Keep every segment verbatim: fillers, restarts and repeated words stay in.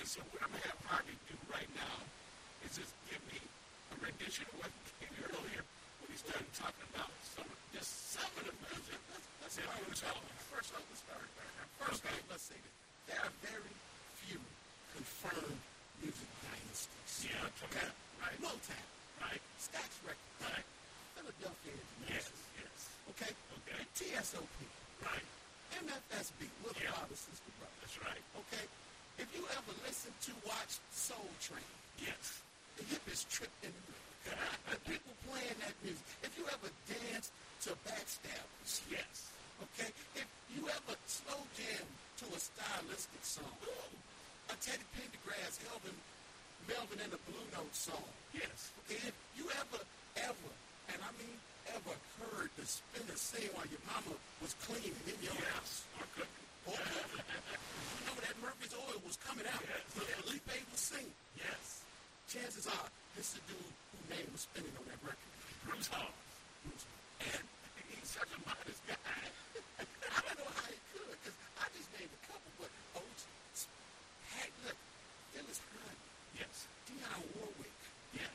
so what I'm going to have Harvey do right now is just give me a rendition of what came earlier when he started talking about some, just some of the music. Let's start with First off, let's start back. First Okay. off, let's say this. There are very few confirmed music dynasties. Yeah, Okay? right. Motown. Right. Stax Records. Right. Philadelphia Yes, International. yes. Okay? Okay. T S O P. Right. M F S B. Little Yeah. Father, Sister Brother. That's right. Okay? If you ever listen to watch Soul Train, Yes. the hippies trip in the middle. The people playing that music. If you ever dance to Backstabbers, Yes. okay? If you ever slow jam to a stylistic song, a Teddy Pendergrass, Elvin, Melvin and the Blue Note song, Yes. okay? If you ever, ever, and I mean ever heard the spinner sing while your mama was cleaning in your house, Yes. Or cooking. or cooking, you know that Murphy's Oil was coming out, Yes. but Felipe was singing. Yes. Chances are, this is the dude whose name was spinning on that record. Bruce Hall. Bruce. And he's such a modest guy. I don't know how he could, because I just named a couple, but Oates, hey, look, Phyllis Hyman, Yes. Dionne Warwick, Yes.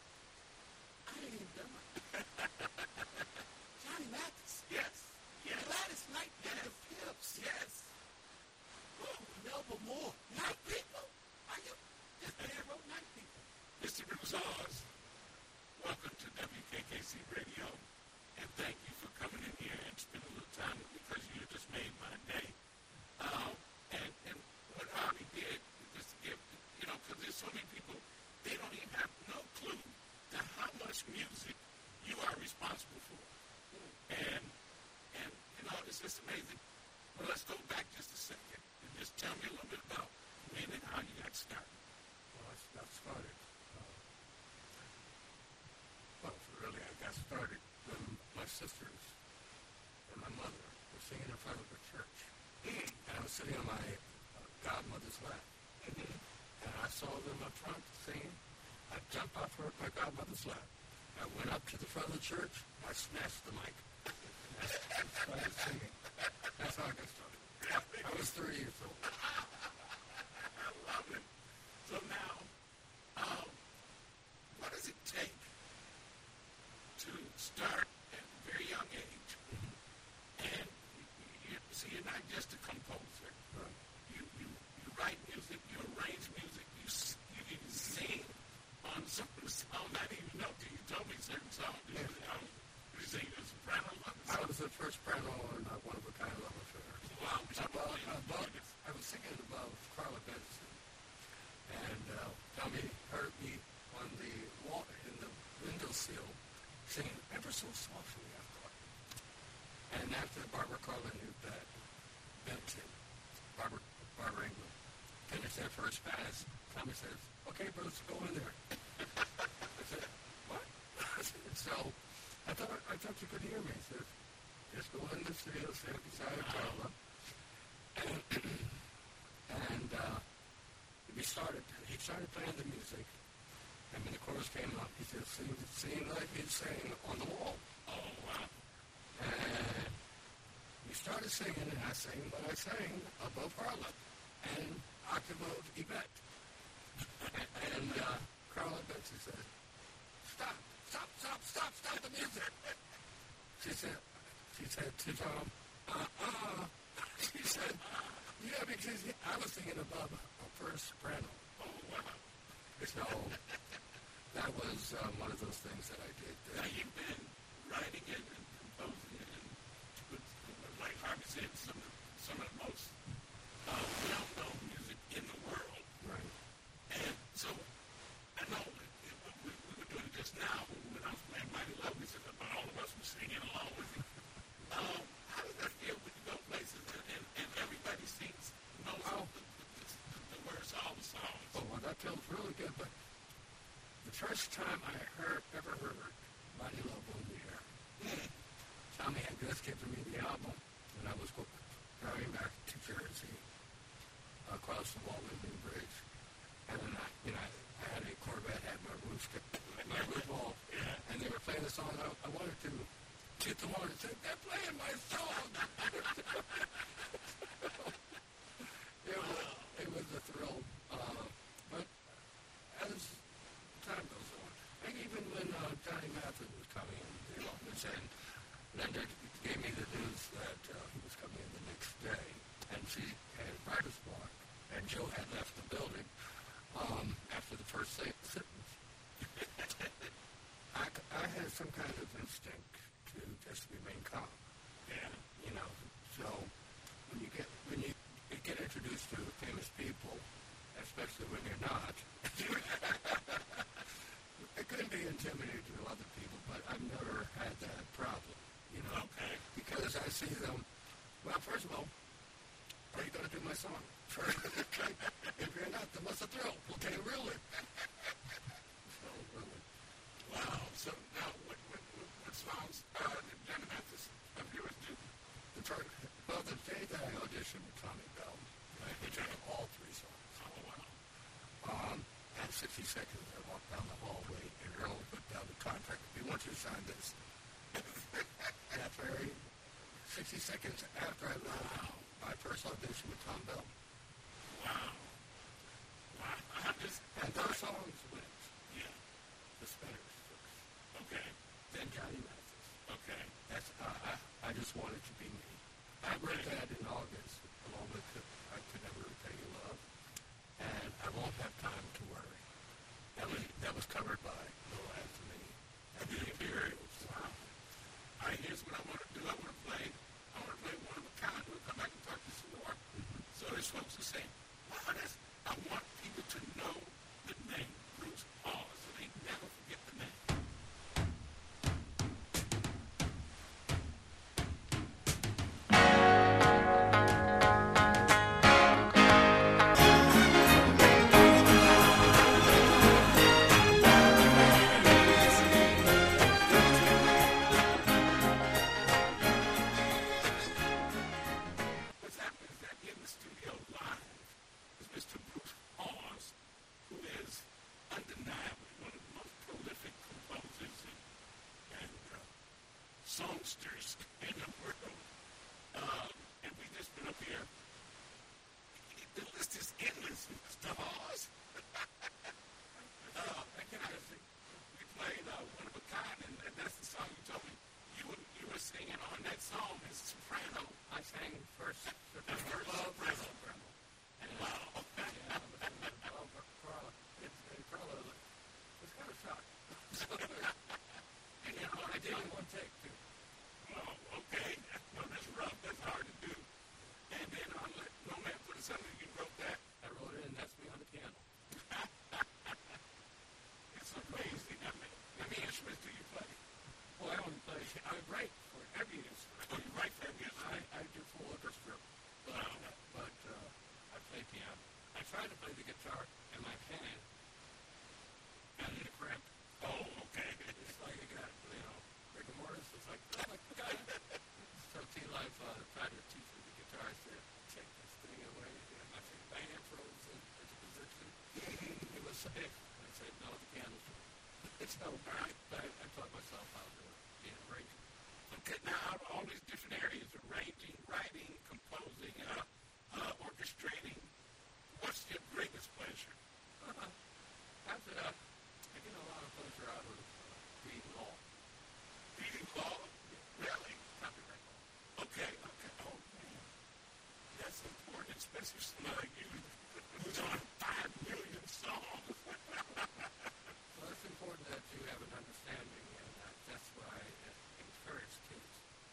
I ain't even done it. Johnny Mathis, Yes. Yes. Gladys Knight, and the Pips, Yes. Woo, Melba Moore, Night People. Are you? This man wrote Night People. Mister Bruce Hawes, welcome to W K K C Radio, and thank you for coming in here and spending a little time with me because you just made my day. Um, and, and what Harvey did was just give, you know, because there's so many people, they don't even have no clue to how much music you are responsible for. And, and you know, it's just amazing. But let's go back just a second and just tell me a little bit about when and how you got started. Well, I got started. Uh, well, really, I got started when my sisters and my mother were singing in front of the church. And I was sitting on my uh, godmother's lap. And I saw them up front singing. I jumped off her, my godmother's lap. I went up to the front of the church. I smashed the mic. And I started singing. That's how I got started. I was thirty years old. I love it. So now, um, what does it take to start at a very young age? And you, you see, you're not just a composer. Right. You, you, you write music, you arrange music, you s- you can sing on certain songs. I didn't even know till you told me certain songs. You, um, you sing the soprano on the I song. was the first soprano on uh, One of a Kind Love Affair. Wow, which I'm Above, really above, I was singing above Carla Benson. And uh, Tommy heard me on the wall, in the windowsill, singing ever so softly, I thought. And after Barbara Carla knew that Benson, Barbara, Barbara England, finished their first pass, Tommy says, okay, Bruce, go in there. I said, what? So I thought I thought you could hear me. He said, just go in the studio, stand beside Carla. And, and uh, we started, he started playing the music. And when the chorus came up, he said, sing, sing like you sang on the wall. Oh, wow. And we started singing, and I sang what I sang above Carla and octave of Yvette. And uh, Carla Benson said, stop, stop, stop, stop, stop the music. She said, she said to Tom, uh-uh. She said, yeah, because I was singing above a first soprano. Oh, wow. So that was uh, one of those things that I did. Now, you've been writing it and composing it, and with, like Harvey said, some of, some of the most uh, well-known music in the world. Right. And so, I know that it, we, we were doing it just now when I was playing Mighty Love. We said about all of us were singing along with it. Um, how does that feel when you go places and, and, and everybody sings, knows Oh. the, the, the, the words to all the songs? Oh, well, that feels really good, but the first time I heard, ever heard Mighty Love on the air, Tommy had just given me the album when I was go- driving back to Jersey, across the Walden Bridge, and then I, you know, I had a Corvette, had my roof, my roof off, and they were playing the song. I, I wanted to get the horn and say, they're playing my song. it was it was a thrill. Um, Joe had left the building um, after the first sentence. I, I had some kind of instinct to just remain calm. Yeah. You know, so when you get when you get introduced to famous people, especially when you're not, it can be intimidating to other people, but I've never had that problem, you know. Okay. Because I see them, well, first of all, are you going to do my song? If you're not, then what's the thrill? Okay, really? So, really. Wow. So now, what, what, what, what songs uh, did Johnny Mathis of yours do? The first, well, the day that I auditioned with Tommy Bell, I did all three songs. Oh, wow. Um, at sixty seconds, I walked down the hallway and Earl put down the contract. We want you to sign this. That very sixty seconds after I left my first audition with Tom Bell. Wow. Wow. I just, And those songs went. yeah. The Spinners first. Okay. Then Johnny Mathis. Okay. That's, uh, I, I just wanted to be me. I wrote that in August, along with I Could Never Repay You Love. And I Won't Have Time to Worry. That was, that was covered by Lil Anthony and the Imperials. Wow. All right, here's what I want to do. I want to play, I want to play One of a Kind. We'll come back and talk to you some more. Mm-hmm. So there's folks who say, wow, that's, I want people to know the name Bruce Hall so they never forget the name. What's happening is that in the studio live is Mister Bruce Hawes, who is undeniably one of the most prolific composers and, and uh, songsters in the world. Um, and we just been up here. The list is endless, Mister Hawes. uh, I can I sing? We played uh, One of a Kind, and, and that's the song you told me you were, you were singing on that song as a soprano. I sang first, the First first soprano. soprano. And, Wow. yeah, I was singing, well, Carla, it's, and Carla was kind of shocked. And you know what I I did did? in one take, too. Oh, okay. No, that's rough. That's hard to do. And then on let No Man Put Us Under, you wrote that. I wrote it, and that's me on the piano. It's amazing. I mean, how many instruments do you play? Well, I only play, I write for every instrument. Oh, you write for every I, instrument? I do full orchestra, but, Wow. but uh, I play piano. I try to play the guitar, and my hand got in a cramp. Oh, okay. It's like I got, you know, rigor mortis. It's like, oh my God. So T-Life uh, tried to teach me the guitar. I said, take this thing away. And my hand froze in into position. It was safe. I said, no, the piano's free. So I, I, I taught myself how to be an arranger. Okay, now out of all these different areas, arranging, writing, composing, uh, uh, orchestrating, what's your greatest pleasure? Uh-huh. After that, I get a lot of pleasure out of uh, reading law. Reading law? Really? Copyright law. Okay, okay. Oh, man. That's important, especially somebody like you who's on five million songs. Well, it's important that you have an understanding, and uh, that's why I uh, encourage kids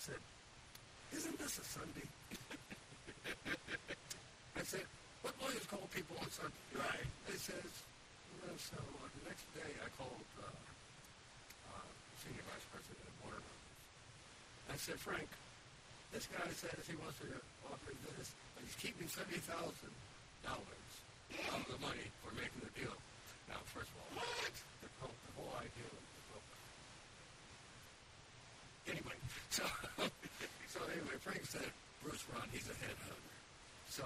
said, isn't this a Sunday? I said, what lawyers call people on Sunday? Right. He says, well, so uh, the next day I called uh, uh, Senior Vice President of Warner Brothers. I said, Frank, this guy says he wants to offer this, but he's keeping seventy thousand dollars of the money for making the deal. Now, first of all, what? The whole, the whole idea of the book. Anyway, so, so anyway, Frank said, Bruce Run, he's a headhunter. So,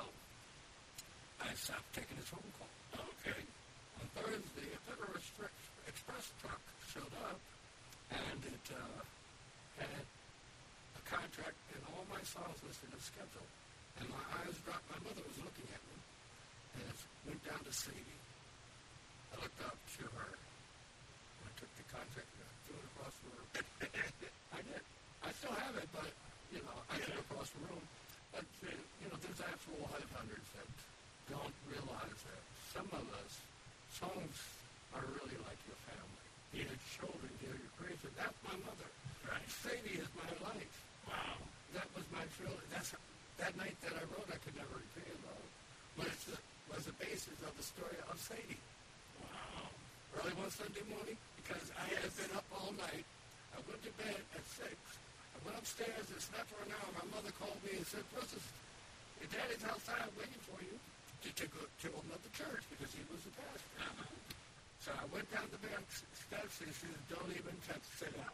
I stopped taking his phone call. Okay. On Thursday, a Federal Express truck showed up, and it uh, had a contract and all my songs listed as scheduled. And my eyes dropped. My mother was looking at me, and it went down to Sadie. I looked up to her. I took the contract and I threw it across the room. I did. I still have it, but, you know, I threw it across the room. But, uh, you know, there's actual headhunters that don't realize that some of us, songs are really like your family. Yeah. Your children, they're your creation. That's my mother. Right. Sadie is my life. Wow. That was my trilogy. That's that night that I wrote, I could never repay love. But it was the basis of the story of Sadie. Wow. Early one Sunday morning, because I yes. had been up all night. I went to bed at six. I went upstairs and slept for an hour. My mother called me and said, Princess, your daddy's outside waiting for you to, to go to open up the church because he was the pastor. Uh-huh. So I went down the back steps and she said, don't even touch, sit down.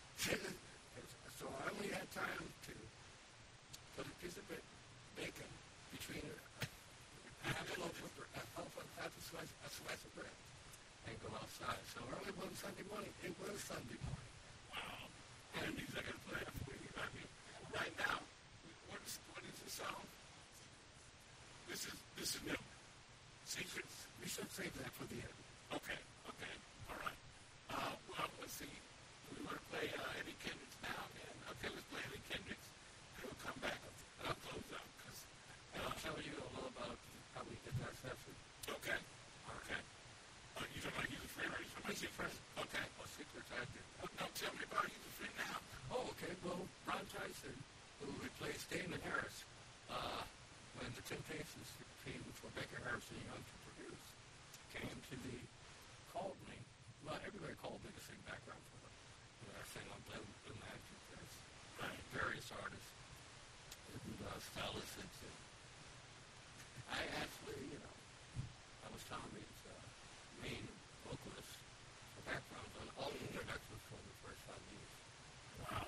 So I only had time to put a piece of bacon between half a loaf of half a slice, a slice of bread and go outside. So early one Sunday morning, it was Sunday morning. Wow. And these are going to play it for you. I mean, right now, what is, what is the song? This is, this is new. Secrets. We should save that for the end. Okay, okay, all right. Uh, well, let's see. We want to play uh, Eddie Kendricks now, man. Okay, let's play Eddie Kendricks. And we'll come back and I'll close out. Cause, uh, I'll tell you a little about how we did that session. Okay, okay. Uh, you don't want to use a friend or you don't want to use a friend? Okay. What secrets I did. Uh, no, tell me about use a friend now. Oh, okay. Well, Ron Tyson, who replaced Damon Harris, uh, when the Temptations came for Baker Harrison Young to produce, came to me, called me. Well, everybody called me to sing background for them. You know, I sang on Blue, Blue Magic, there's right, various artists and uh, stylists. And I actually, you know, I was Tommy's uh, main vocalist for background on all the introductions for the first five years. Wow.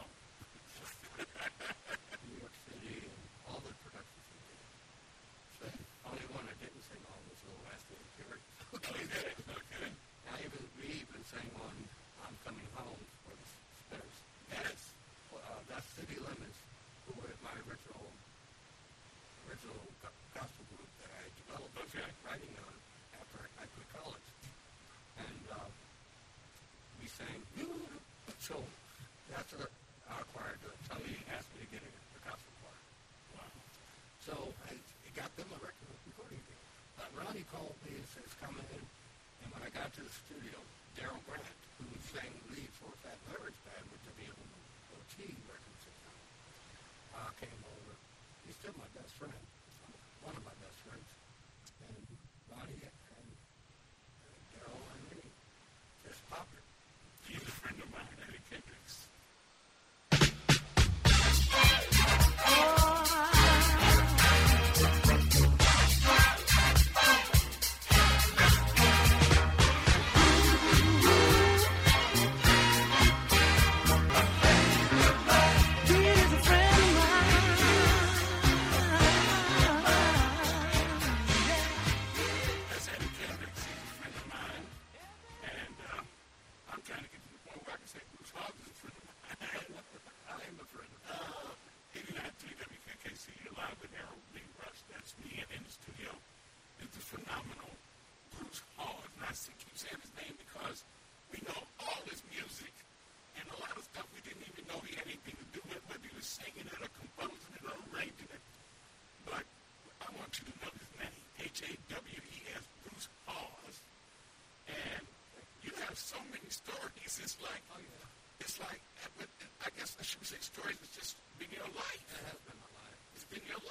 New York City and all the productions we did. So, only one I didn't sing on was Little Last Day of Fury. Okay, okay. I even, we even sang on I'm Coming Home for the Spinners. Yes. Uh, that's City Limits, who were my original, original go- gospel group that I developed okay. writing on after I quit college. And uh, we sang, so that's our, our choir doing. Somebody asked me to get a, a gospel choir. Wow. So I got them a record recording deal. But Ronnie called me and says, come in. And when I got to the studio, Daryl Grant, who sang lead for Fat Larry's band with W M O T records at the time, uh, came over. He's still my best friend, one of my best friends. And Ronnie and, and Daryl and me just popped it. He's a friend of mine, Eddie Kendricks. He is a friend of mine.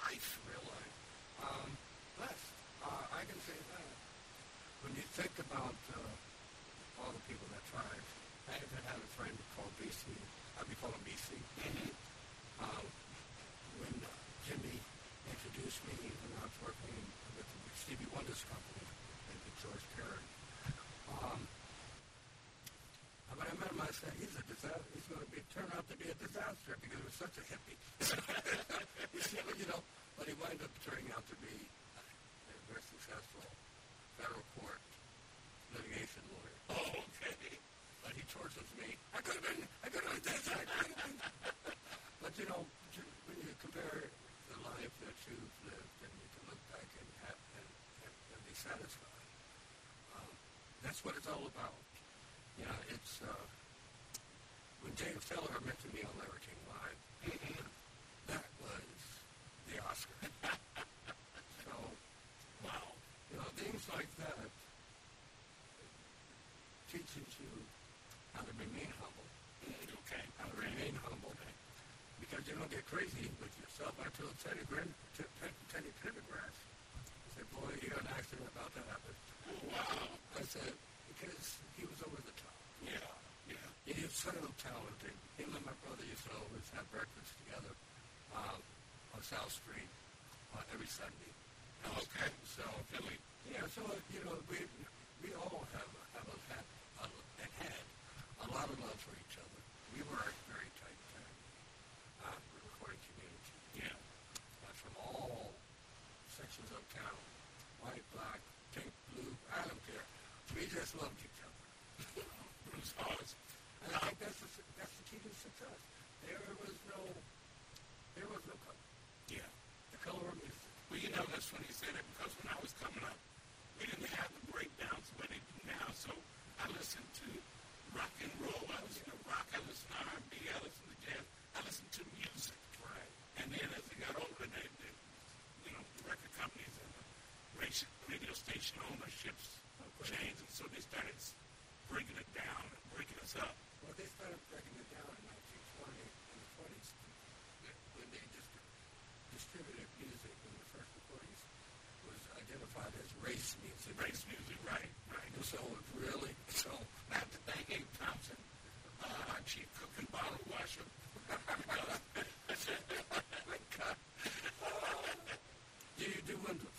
life. Real life. Um, blessed. Uh, I can say that. When you think about uh, all the people that tried, I even had a friend called B C. Uh, we call him B C. Mm-hmm. Um, when uh, Jimmy introduced me when I was working with Stevie Wonder's company, and with George Perry, um, when I met him, I said, he's a disaster. He's going to be turn out to be a disaster because he was such a hippie. You know, but he wound up turning out to be a very successful federal court litigation lawyer. Oh, okay. But he tortures me. I could have been, I could have been this, I could have been. But you know, when you compare the life that you've lived and you can look back and, have, and, and, and be satisfied, um, that's what it's all about. You know, it's, uh, when James Taylor mentioned me on Larry King Live, that was the Oscar. So, Wow. you know, things like that teaches you how to remain humble. Okay. How to remain humble. Because you don't get crazy with yourself. I told Teddy, Grin, Teddy Pendergrass, I said, boy, you got an accident about to happen. Wow. I said, because he was over the top. Yeah. Yeah. He was so talented. Him and my brother used to always have breakfast together um, on South Street uh, every Sunday. Okay. So, Philly. yeah, so, you know, we we all have, have a, had, a, and had a lot of love for each other. We were a very tight family. Uh, the recording community. Yeah. Uh, from all sections of town, white, black, pink, blue, I don't care. We just loved each other. Bruce Hawes. And I think that's the, that's the key to success. There was no, there was no color. Yeah. The color of music. Well, you know, that's funny you say that because when I was coming up, we didn't have the breakdowns where they do now. So I listened to rock and roll. I listened to rock. I listened to R and B. I listened to jazz. I listened to music. Right. And then as I got older, they, they, you know, the record companies and the radio radio station ownerships changed, and so they started breaking it down and breaking us up. Well, they started breaking it down in nineteen twenty, in the twenties, when they just distributed music in the first recordings was identified as race music. Race music, right, right. And so it really, so I have to thank Abe Thompson, uh, our chief cook and bottle washer. my God. Do you do windows?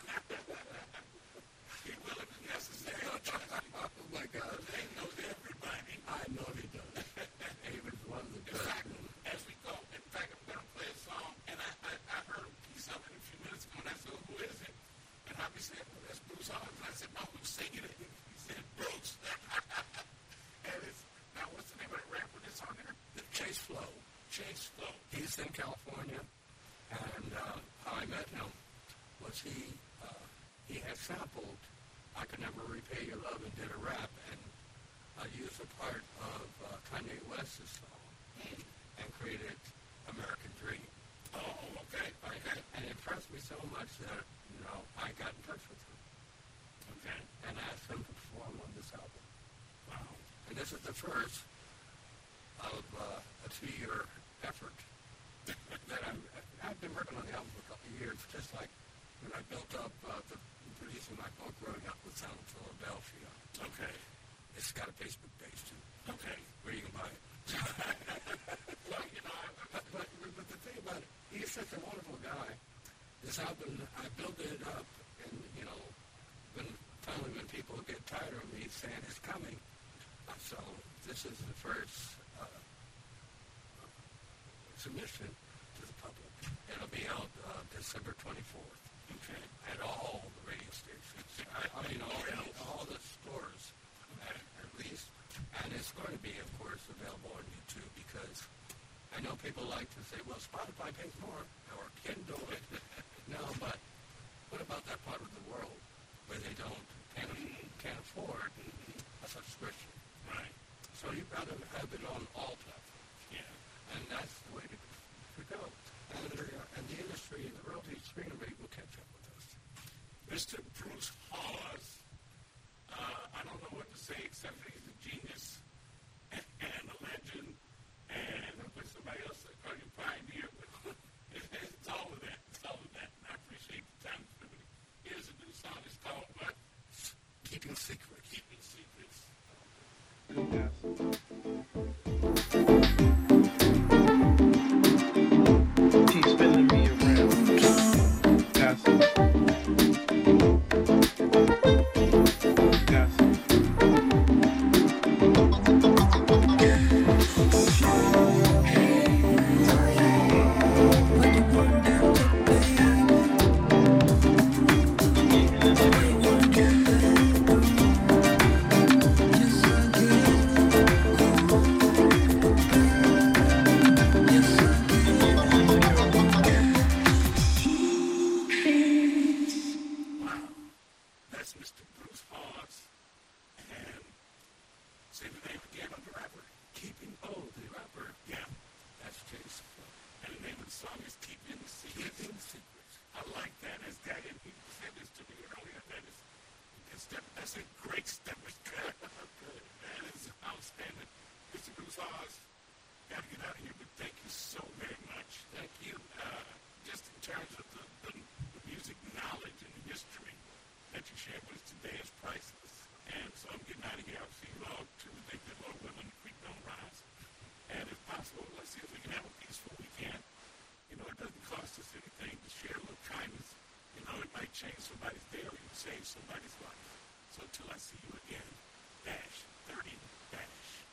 He will if necessary. Oh, my God. He knows everybody. I know he does. Abe is one of the In best. fact, as we go, in fact, I'm going to play a song, and I, I, I heard a piece of it a few minutes ago, and I said, who is it? And Hobby said, well, that's Bruce Hawes. And I said, no, who's singing it? He said, Bruce. And it's, now, what's the name of the rapper that's on there? The Chase Flow. Chase Flow. He's in California, and uh, how I met him was he uh, he had sampled "I Could Never Repay Your Love" and did a rap, and uh, used a part of uh, Kanye West's song and created "American Dream." Oh, okay, okay, And it impressed me so much that you know I got in touch with him okay. and asked him to perform on this album. Wow. And this is the first of uh, a two-year effort that I'm, I've been working on the album for a couple of years, just like when I built up uh, the producing my book, Growing Up with Sound of Philadelphia. Okay, It's got a Facebook page, too, okay. where you can buy it. Well, you know, I, But, but, but the thing about it, he's such a wonderful guy. This album, I built it up, and, you know, when finally when people get tired of me saying it's coming, uh, so this is the first uh, submission to the public. It'll be out uh, December twenty-fourth. okay. At all the radio stations. I, I mean, all, all the stores, at, at least. And it's going to be, of course, available on YouTube because I know people like to say, well, Spotify pays more, or Kindle. No, but what about that part of the world where they don't, can't, can't afford a subscription? Right. So you've got to have it on all platforms. Yeah. And that's the way to, to go. And the, and the industry, the royalty stream rate will catch up with us. Mister Bruce Hawes, uh, I don't know what to say except that he's a genius and, and a legend, and I put somebody else that call you pioneer, but it's, it's all of that. It's all That was good. Good. That is outstanding. Mister Bruce Hawes, got to get out of here, but thank you so very much. Thank you. Uh, just in terms of the, the, the music knowledge and the history that you shared with us today is priceless. And so I'm getting out of here. I'll see you all Tuesday. Good Lord willing, the creek don't rise. And if possible, let's see if we can have a peaceful weekend. You know, it doesn't cost us anything to share a little kindness. You know, it might change somebody's day or even save somebody's life. So until I see you again, Dash.